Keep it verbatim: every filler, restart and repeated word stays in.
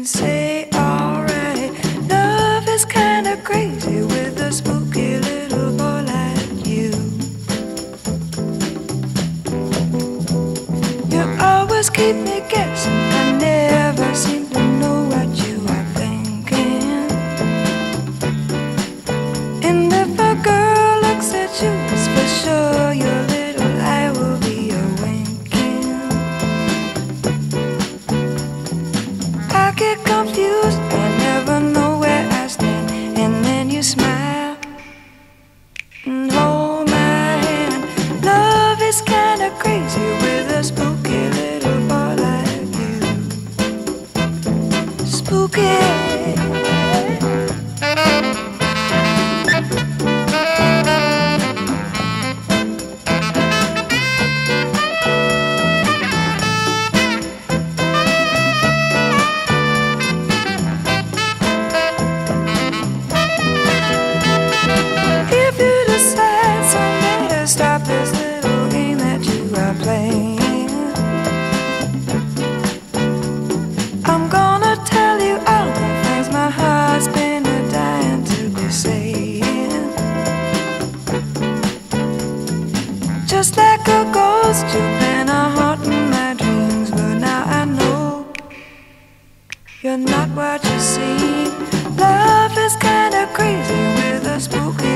and say, alright. Love is kinda crazy with a spooky little boy like you. You always keep me guessing, I never seem to know what you are thinking. And if a girl looks at you, it's for sure your little eye will be a winking. I get confused, I never know where I stand. And then you smile and hold my hand. Love is kinda crazy with a spooky little boy like you. Spooky. If you decide someday to stop this little game that you are playing, I'm gonna tell you all the things my heart's been dying to be saying. Just like a ghost, you've been a haunting my dreams, but now I know you're not what you seem. Love is kinda crazy with a spooky